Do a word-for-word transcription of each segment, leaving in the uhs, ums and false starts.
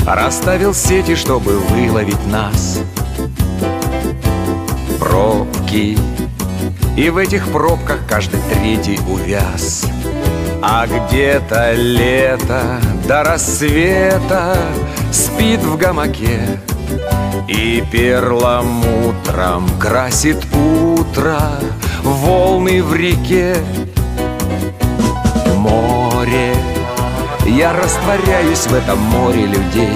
расставил сети, чтобы выловить нас. Пробки, и в этих пробках каждый третий увяз. А где-то лето до рассвета спит в гамаке и перламутром красит утро волны в реке. Море, я растворяюсь в этом море людей.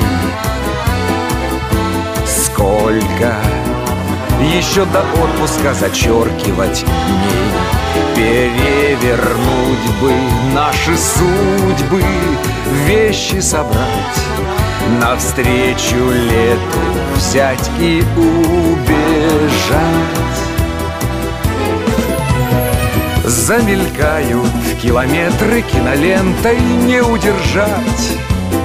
Сколько еще до отпуска зачеркивать дней. Перевернуть бы наши судьбы, вещи собрать, навстречу лету взять и убежать. Замелькают километры кинолентой, не удержать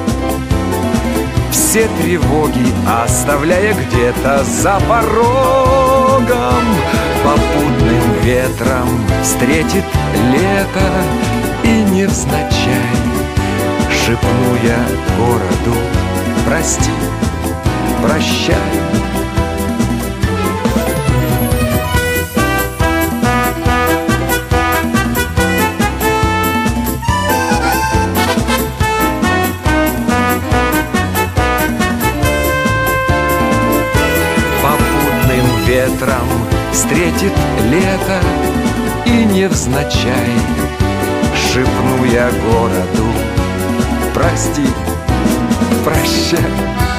все тревоги, оставляя где-то за порогом. Попутным ветром встретит лето, и невзначай шепну я городу: прости, прощай. Ветром встретит лето, и невзначай шепну я городу: прости, прощай.